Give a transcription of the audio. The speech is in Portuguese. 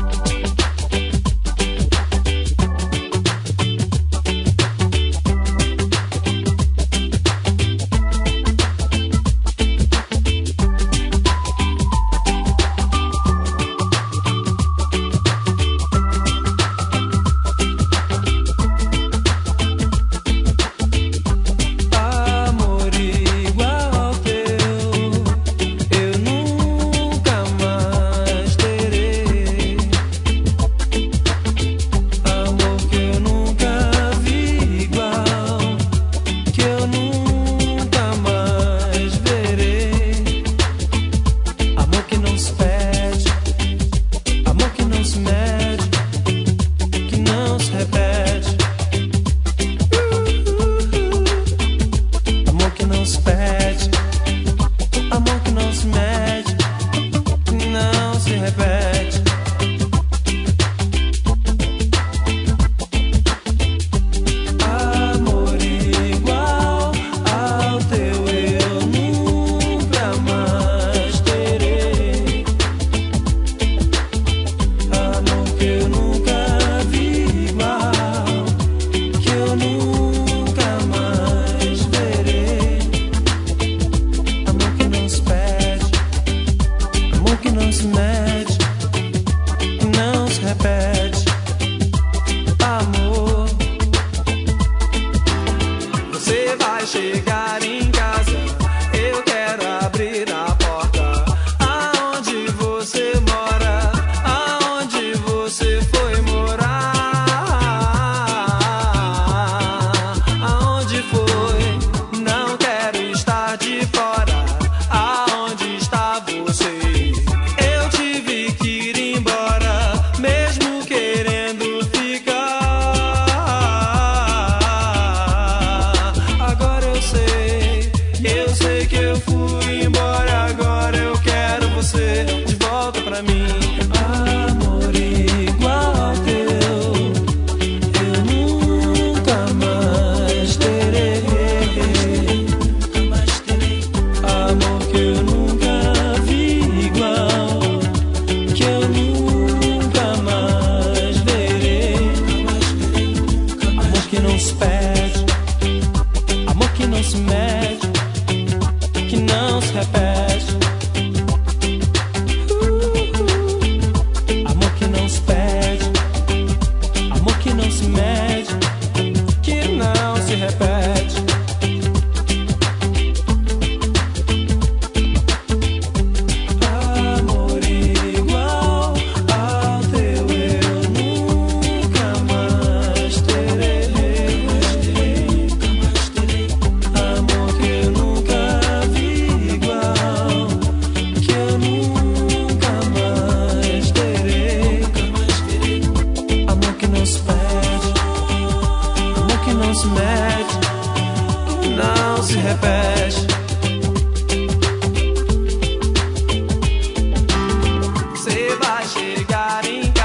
chegar em casa, eu quero abrir a porta. Aonde você mora? Aonde você foi morar? Aonde foi? Não quero estar de fora. Aonde está você? Eu tive que ir embora, mesmo querendo ficar. Agora eu sei que eu fui embora. Agora eu quero você de volta pra mim. Amor igual ao teu eu nunca mais terei. Amor que eu nunca vi igual, que eu nunca mais verei. Amor que não se perde, amor que não se mede, que não se repete. Amor que não se pede, amor que não se mede, que não se repete. Amor igual ao teu eu nunca mais terei. Amor que eu nunca vi igual, que eu nunca mais terei. Amor que não se perde, amor que não se mede, que não se repete. Você vai chegar em